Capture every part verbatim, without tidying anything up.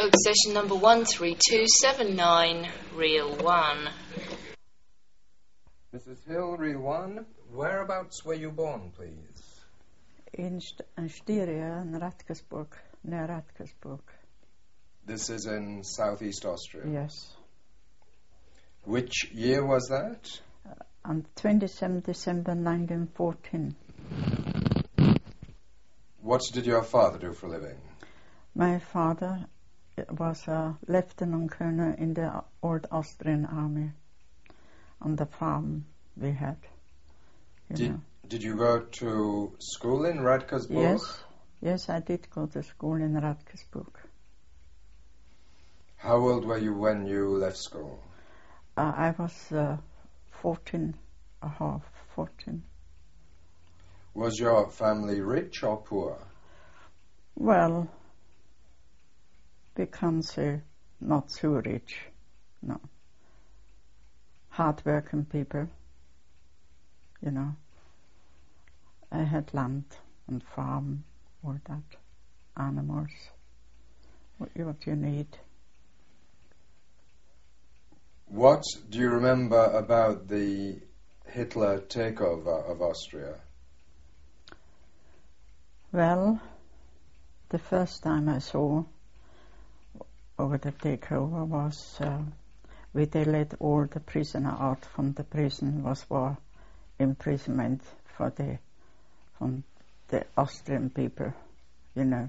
code session number one three two seven nine, reel one. Missus Hill, reel one, whereabouts were you born, please? In St- Styria, in Radkersburg, near Radkersburg. This is in southeast Austria? Yes. Which year was that? Uh, on twenty-seventh December nineteen fourteen. What did your father do for a living? My father was a lieutenant colonel in the old Austrian army on the farm we had. You did, know. did you go to school in Radkersburg? Yes, yes, I did go to school in Radkersburg. How old were you when you left school? Uh, I was uh, fourteen, a half, fourteen. Was your family rich or poor? Well, we can't say not so rich, no. Hard-working people, you know. I had land and farm, all that, animals, what you, what you need. What do you remember about the Hitler takeover of Austria? Well, the first time I saw over the takeover was uh, when they let all the prisoners out from the prison, was for imprisonment for the from the Austrian people, you know.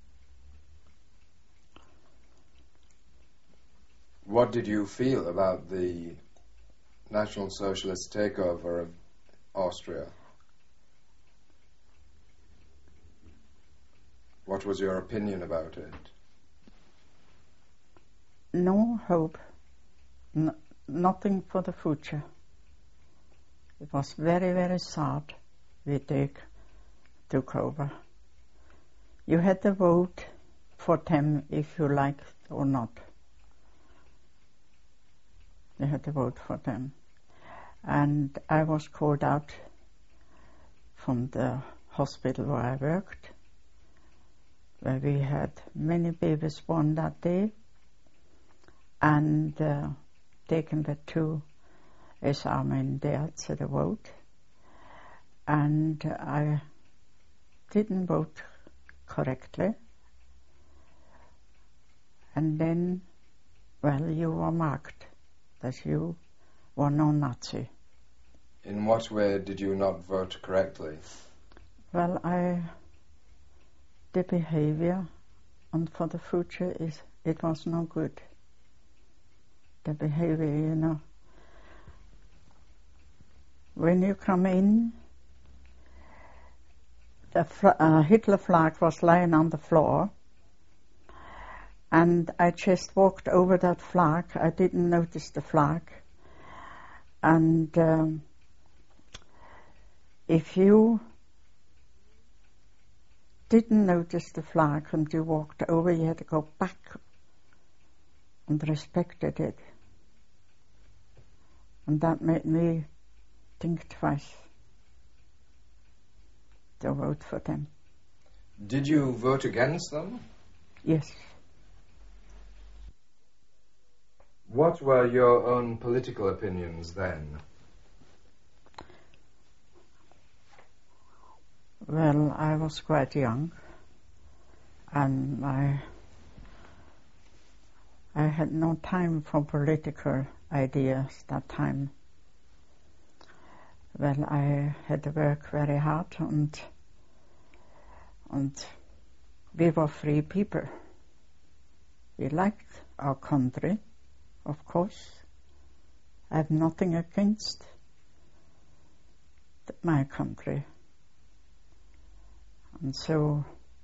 What did you feel about the National Socialist takeover of Austria? What was your opinion about it? No hope, N- nothing for the future. It was very, very sad we take, took over. You had to vote for them if you liked or not. You had to vote for them. And I was called out from the hospital where I worked, where we had many babies born that day, and uh, taken the two as armen there to the vote. And I didn't vote correctly. And then, well, you were marked that you were no Nazi. In what way did you not vote correctly? Well, I, the behavior, and for the future, is it was no good. The behavior, you know. When you come in, the fl- uh, Hitler flag was lying on the floor, and I just walked over that flag. I didn't notice the flag. And um, if you didn't notice the flag and you walked over, you had to go back and respected it. And that made me think twice to vote for them. Did you vote against them? Yes. What were your own political opinions then? Well, I was quite young, and I I had no time for political ideas that time. Well, I had to work very hard, and and we were free people. We liked our country, of course. I have nothing against th- my country. And so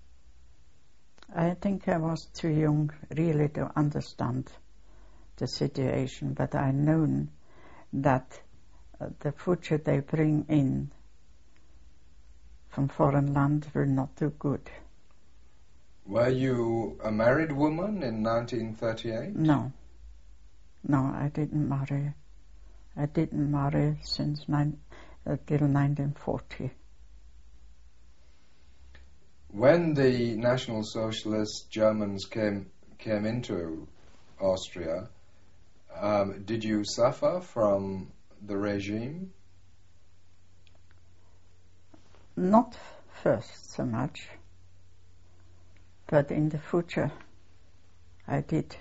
I think I was too young really to understand the situation, but I known that uh, the future they bring in from foreign land will not do good. Were you a married woman in nineteen thirty-eight? No. No, I didn't marry. I didn't marry since nine, uh, till nineteen forty. When the National Socialist Germans came came into Austria, um, did you suffer from the regime? Not first so much, but in the future I did.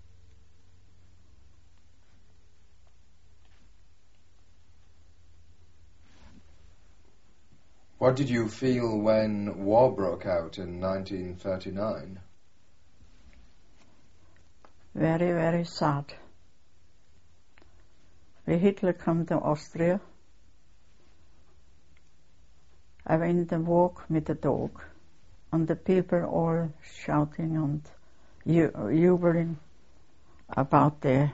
What did you feel when war broke out in nineteen thirty-nine? Very, very sad. When Hitler came to Austria, I went and walked with the dog, and the people all shouting and jubiling about the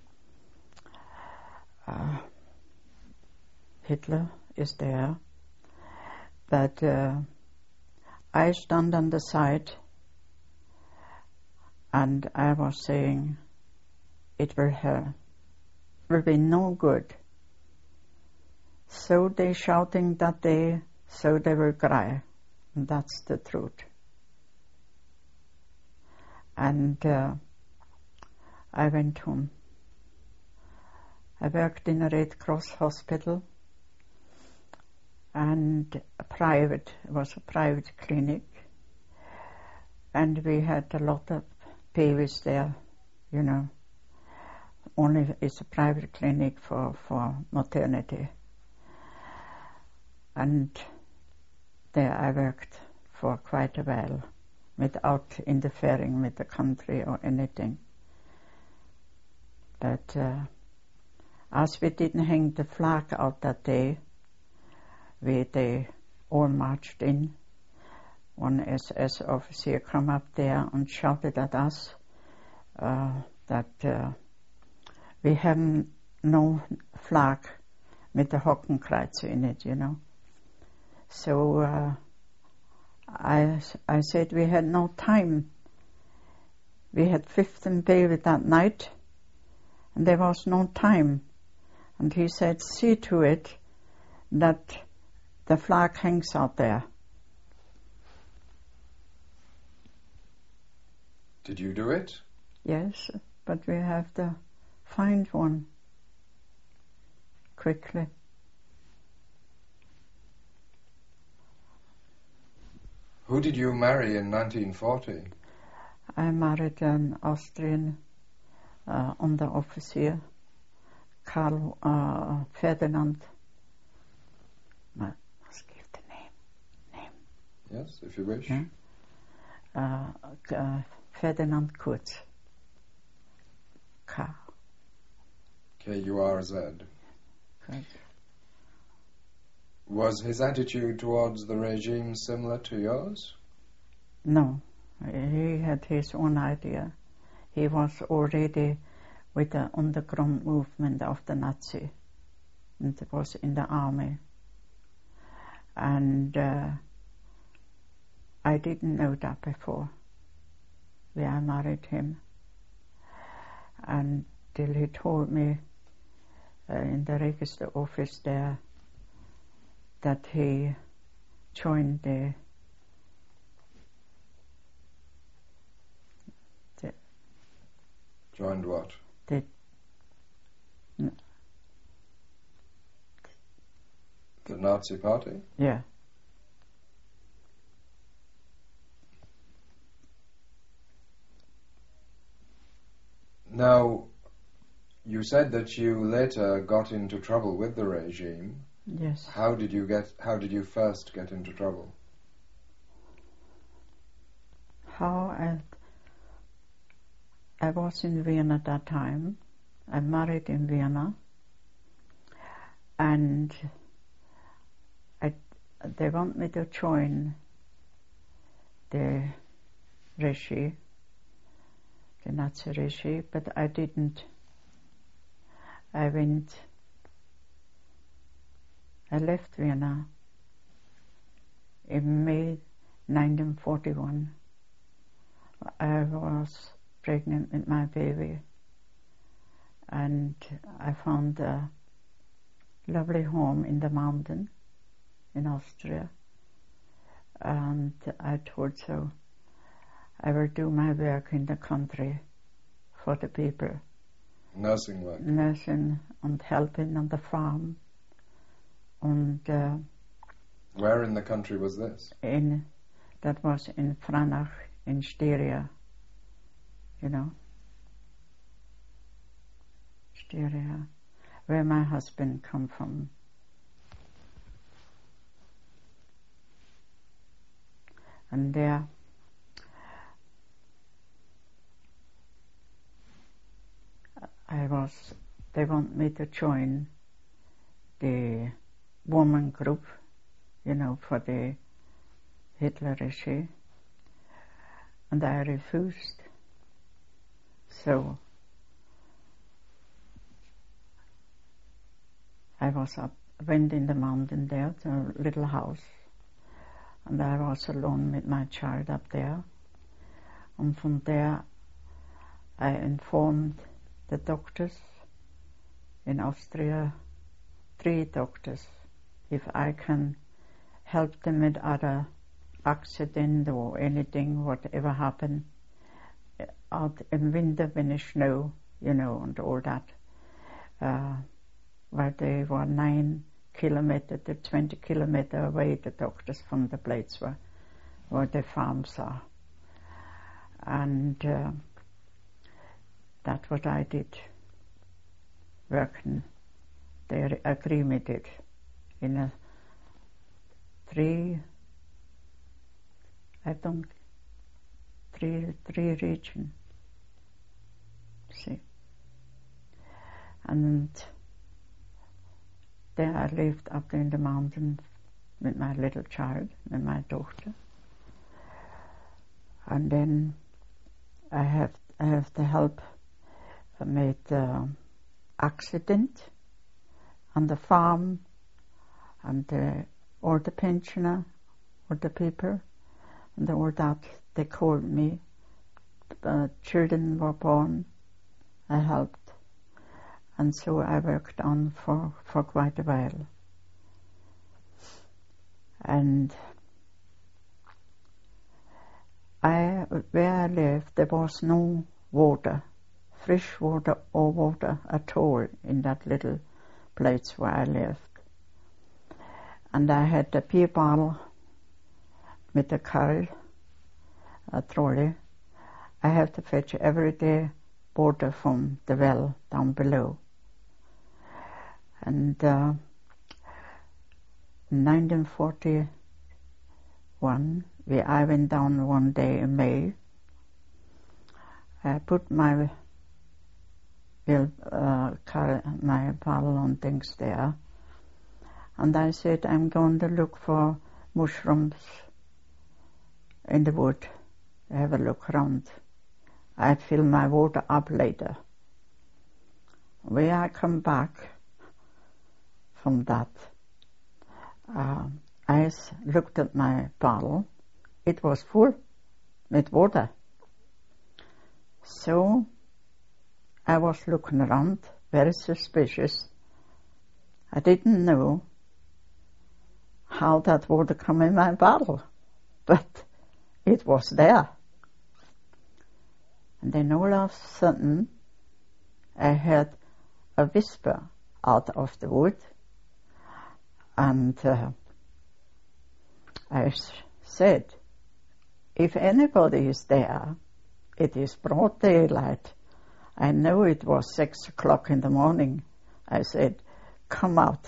uh, Hitler is there. But uh, I stand on the side and I was saying it will, uh, will be no good. So they shouting that day, so they will cry. And that's the truth. And uh, I went home. I worked in a Red Cross hospital, and a private, it was a private clinic, and we had a lot of babies there, you know. Only it's a private clinic for, for maternity. And there I worked for quite a while without interfering with the country or anything. But uh, as we didn't hang the flag out that day, we, they all marched in. One S S officer came up there and shouted at us uh, that uh, we have no flag with the Hakenkreuz in it, you know. So uh, I, I said we had no time. We had fifteen babies that night, and there was no time. And he said, see to it that the flag hangs out there. Did you do it? Yes, but we have to find one quickly. Who did you marry in nineteen forty? I married an Austrian uh, underofficer, Karl uh, Ferdinand. I must give the name. Name. Yes, if you wish. Yeah? Uh, uh, Ferdinand Kurz. K. K U R Z. Good. Was his attitude towards the regime similar to yours? No, he had his own idea. He was already with the underground movement of the Nazi, and was in the army. And uh, I didn't know that before. When I married him, and till he told me uh, in the register office there that he joined the, the Joined what? the The Nazi Party? yeah. Now, you said that you later got into trouble with the regime. Yes. How did you get? How did you first get into trouble? How I I was in Vienna at that time. I married in Vienna, and I, they want me to join the regime, the Nazi regime, but I didn't. I went. I left Vienna in May nineteen forty-one. I was pregnant with my baby, and I found a lovely home in the mountain in Austria. And I told so, I will do my work in the country for the people. Nursing work. Nursing and helping on the farm. And uh, where in the country was this? In that was in Franach in Styria. You know, Styria, where my husband come from. And there I was, they want me to join the woman group, you know, for the Hitler regime, and I refused. So I was up, went in the mountain there to a little house, and I was alone with my child up there. And from there I informed the doctors in Austria, three doctors, if I can help them with other accident or anything, whatever happened out in winter when it snow, you know, and all that. Uh, where they were nine kilometer to twenty kilometer away, the doctors from the place where, where the farms are. And uh, that's what I did, working. They agree with it in a three, I don't, three, three region, see. And there I lived up in the mountain with my little child, and my daughter. And then I have, I have the help made uh, accident on the farm, and uh, all the pensioner, all the people, and all that, they called me. Uh, children were born, I helped, and so I worked on for, for quite a while. And I, where I lived, there was no water, fresh water or water at all in that little place where I lived. And I had a beer bottle with a car, a trolley. I have to fetch every day water from the well down below. And uh, in nineteen forty-one, we, I went down one day in May. I put my uh, car, my bottle and things there, and I said, I'm going to look for mushrooms in the wood. Have a look around. I fill my water up later. When I come back from that, uh, I looked at my bottle. It was full with water. So I was looking around, very suspicious. I didn't know how that water come in my bottle, but it was there. And then all of a sudden, I heard a whisper out of the wood, and uh, I s- said, if anybody is there, it is broad daylight. I know it was six o'clock in the morning. I said, come out.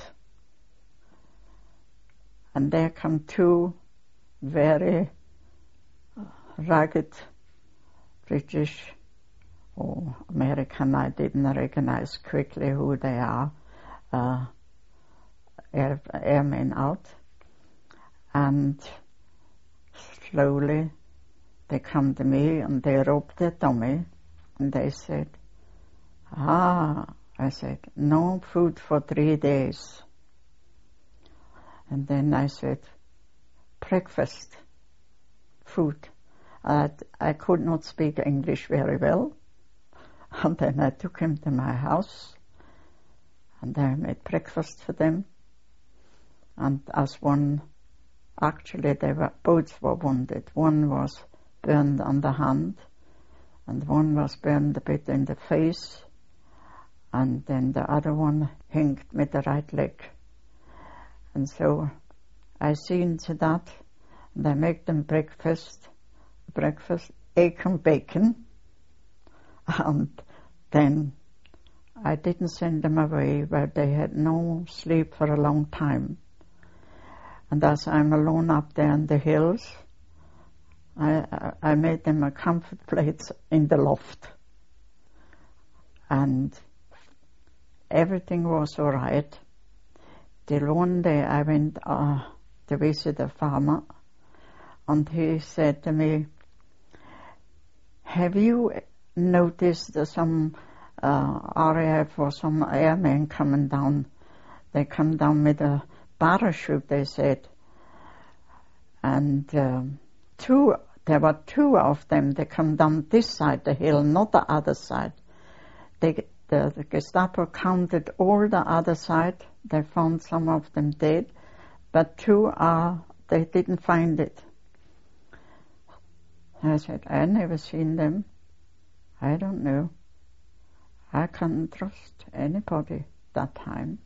And there come two very rugged British or American, I didn't recognize quickly who they are, uh, air, airmen out. And slowly they come to me and they rubbed their tummy and they said, ah, I said, no food for three days. And then I said, breakfast, food. Uh, I could not speak English very well. And then I took him to my house and I made breakfast for them. And as one, actually they were, both were wounded. One was burned on the hand, and one was burned a bit in the face, and then the other one hanged with the right leg. And so I seen to that, and I make them breakfast, breakfast, egg and bacon, and then I didn't send them away, but they had no sleep for a long time. And as I'm alone up there in the hills, I, I made them a comfort place in the loft. And everything was all right. Till one day I went uh, to visit a farmer, and he said to me, have you noticed some uh, R A F or some airmen coming down? They come down with a parachute, they said. And um, two, there were two of them. They come down this side the hill, not the other side. They, the, the Gestapo counted all the other side. They found some of them dead, but two are, they didn't find it. I said, I never seen them. I don't know. I can't trust anybody that time.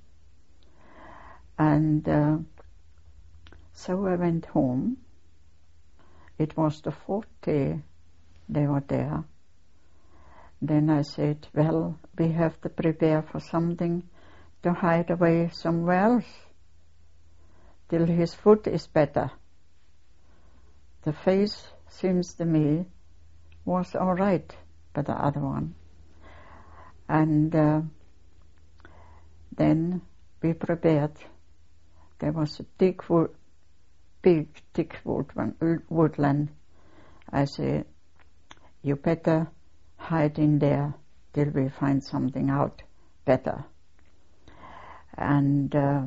And uh, so I went home. It was the fourth day they were there. Then I said, well, we have to prepare for something to hide away somewhere else till his foot is better. The face, seems to me, was all right, but the other one. And uh, then we prepared. There was a thick wood, big thick wood, woodland. I said, you better hide in there till we find something out better. And uh,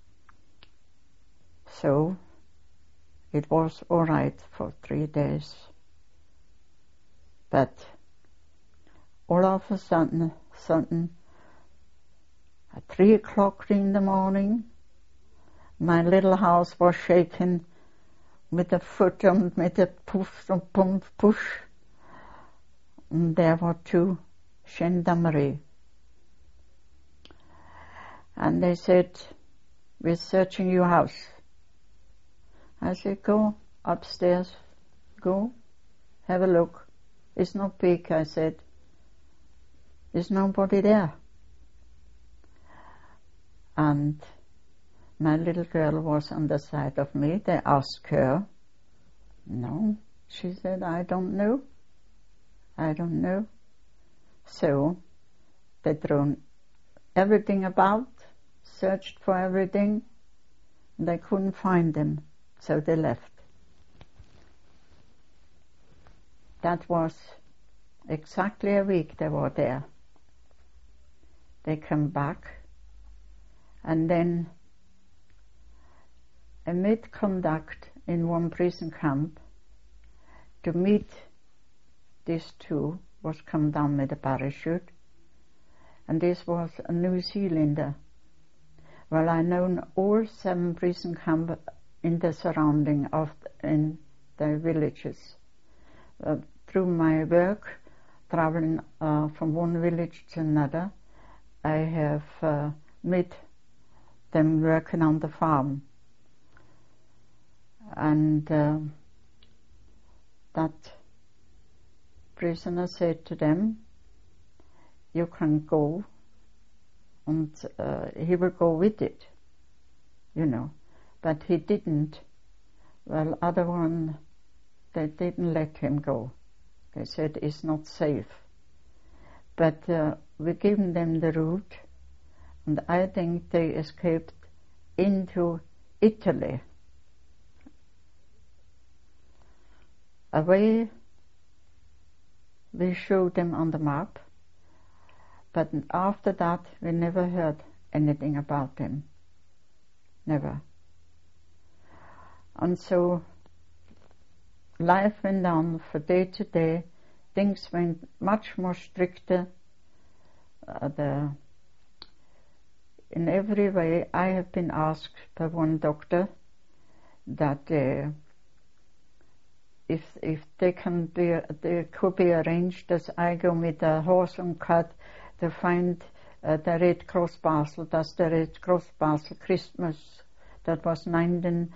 so it was all right for three days. But all of a sudden, sudden, at three o'clock in the morning, my little house was shaken with a foot and with a puff and pump push. And there were two gendarmerie. And they said, we're searching your house. I said, go upstairs, go, have a look. It's not big, I said. There's nobody there. And my little girl was on the side of me. They asked her. No, she said, I don't know. I don't know. So they thrown everything about, searched for everything. They couldn't find them, so they left. That was exactly a week they were there. They come back, and then a mid-conduct in one prison camp to meet these two was come down with a parachute, and this was a New Zealander. Well, I known all seven prison camps in the surrounding of the, in the villages. Uh, through my work, traveling uh, from one village to another, I have uh, met them working on the farm. And uh, that prisoner said to them, you can go, and uh, he will go with it, you know. But he didn't. Well, other one, they didn't let him go. They said it's not safe. But uh, we given them the route, and I think they escaped into Italy. Away, we showed them on the map, but after that we never heard anything about them. Never. And so life went on for day to day. Things went much more stricter. Uh, the, in every way, I have been asked by one doctor that uh, if if they can be, they could be arranged as I go with the horse and cart to find uh, the Red Cross Basel. That's the Red Cross Basel Christmas. That was nineteen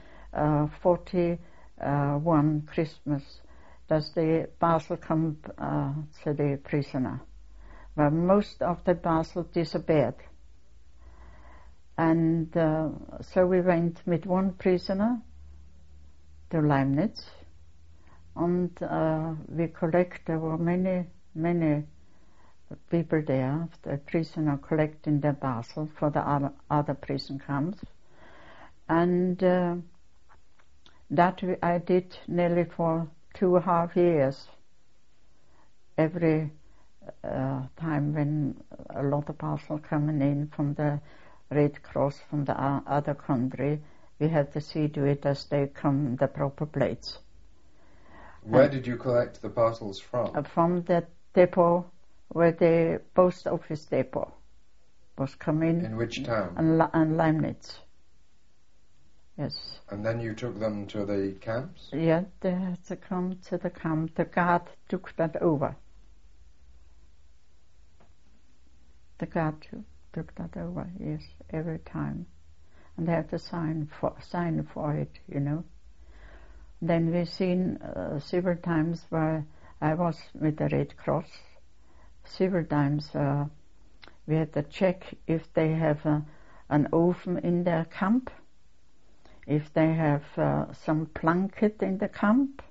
forty-one Christmas. That's the Basel camp uh, to the prisoner. Where most of the Basel disappeared. And uh, so we went with one prisoner to Leibniz, and uh, we collect, there were many, many people there, the prisoner collecting the Basel for the other, other prison camps. And uh, that I did nearly for two and a half years, every uh, time when a lot of Basel coming in from the Red Cross from the uh, other country, we had to see to it as they come the proper plates. Where and did you collect the parcels from? Uh, from the depot where the post office depot was coming. In which town? And, and Leibniz. Yes. And then you took them to the camps? Yeah, they had to come to the camp. The guard took that over. The guard took. took that over, yes, every time. And they have to sign for, sign for it, you know. Then we've seen uh, several times where I was with the Red Cross. Several times uh, we had to check if they have uh, an oven in their camp, if they have uh, some blanket in the camp.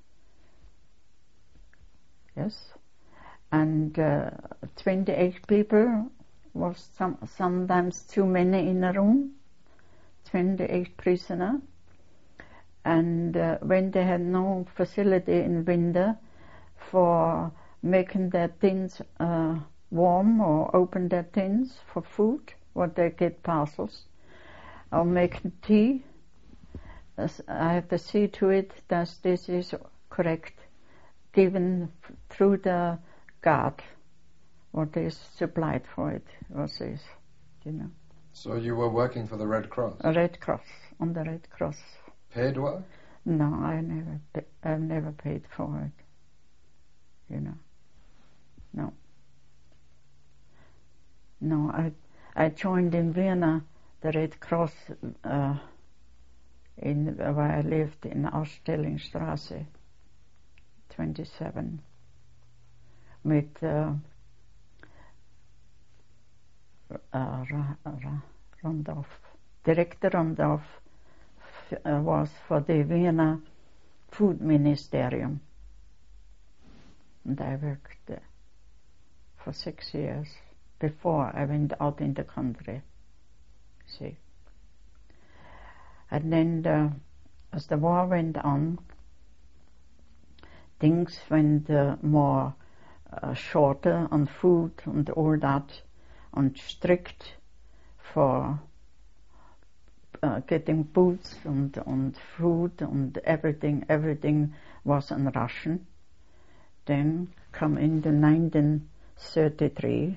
Yes. And uh, twenty-eight people was some, sometimes too many in a room, twenty-eight prisoners. And uh, when they had no facility in winter for making their tins uh, warm or open their tins for food, what they get parcels, or making tea, I have to see to it that this is correct, given f- through the guard. What is supplied for it was this, you know. So you were working for the Red Cross? A Red Cross, on the Red Cross. Paid well? No, I never, pa- I've never paid for it, you know. No. No, I, I joined in Vienna, the Red Cross, uh, in where I lived in Ausstellungsstraße, twenty-seven, with. Uh, Uh, Ra- Ra- Rondorf. Director Rondorf f- uh, was for the Vienna Food Ministerium. And I worked there for six years before I went out in the country. See. And then the, as the war went on, things went uh, more uh, shorter on food and all that, and strict for uh, getting boots and, and food and everything. Everything was in Russian. Then come into nineteen thirty-three.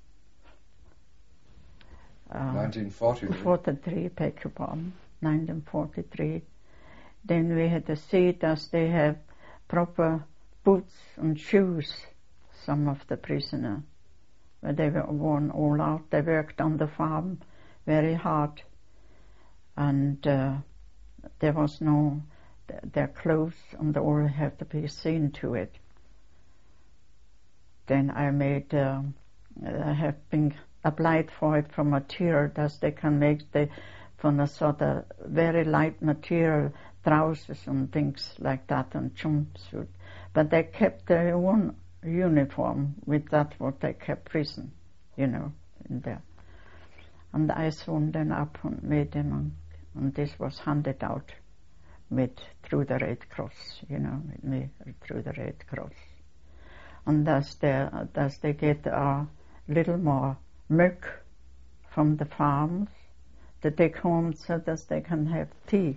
Uh, nineteen forty-three. forty-three, beg your pardon. nineteen forty-three. Then we had to see that they have proper boots and shoes, some of the prisoners. Where they were worn all out. They worked on the farm very hard, and uh, there was no, th- their clothes and all had to be seen to it. Then I made, uh, I have been applied for it for material that they can make the, from a sort of very light material, trousers and things like that and jumpsuit. But they kept their own uniform with that what they kept prison, you know, in there. And I sewn them up and made them, and, and this was handed out with through the Red Cross, you know, with me through the Red Cross. And thus they, thus they get a little more milk from the farms to take home so that they can have tea.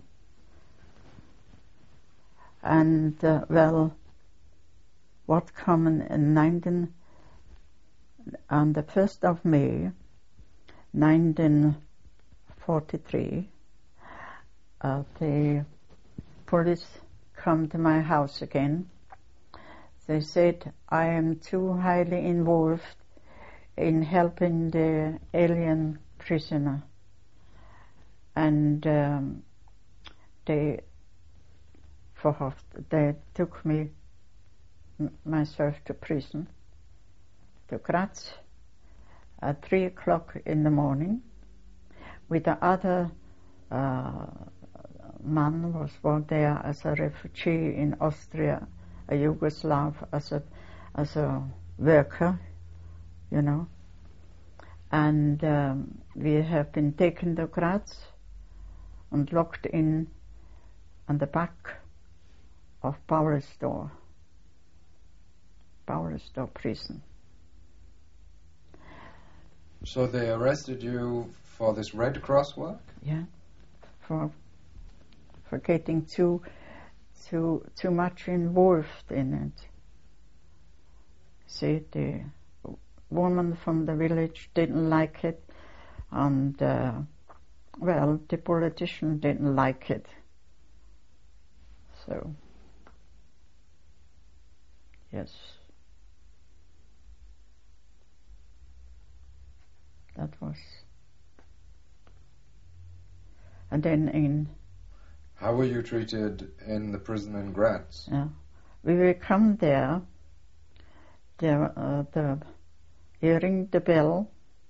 And, uh, well, what come in nineteen, on the first of May, nineteen forty-three, uh, the police come to my house again. They said I am too highly involved in helping the alien prisoner, and um, they verhoft, they took me m- myself to prison, to Graz, at three o'clock in the morning, with the other uh, man was was there as a refugee in Austria, a Yugoslav, as a as a worker, you know. And um, we have been taken to Graz and locked in on the back of Bauersdorf, Bauersdorf prison. So they arrested you for this Red Cross work? Yeah, for for getting too too too much involved in it. See, the woman from the village didn't like it, and uh, well, the politician didn't like it. So, yes, that was. And then in... How were you treated in the prison in Graz? Yeah, we will come there, there uh, the, you ring the bell,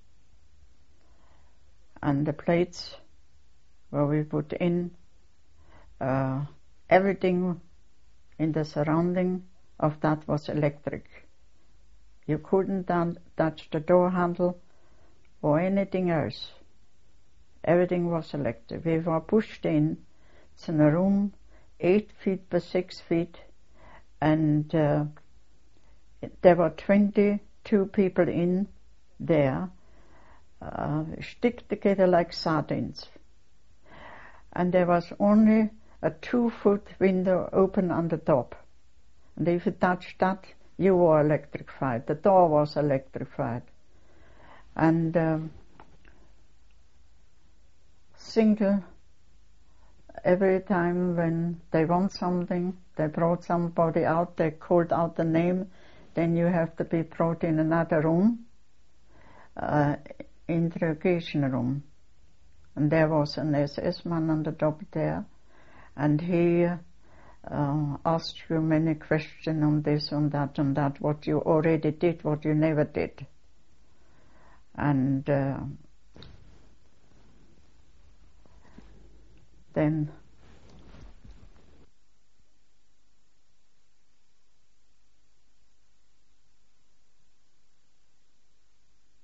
and the plates where we put in uh, everything in the surrounding of that was electric. You couldn't down, touch the door handle or anything else. Everything was electric. We were pushed in. It's in a room eight feet by six feet, and uh, there were twenty-two people in there, uh, stick together like sardines. And there was only a two-foot window open on the top. And if you touched that, you were electrified. The door was electrified. And um, single, every time when they want something, they brought somebody out, they called out the name, then you have to be brought in another room, uh, interrogation room. And there was an S S man on the top there, and he uh, asked you many questions on this, on that, on that, what you already did, what you never did. And uh, then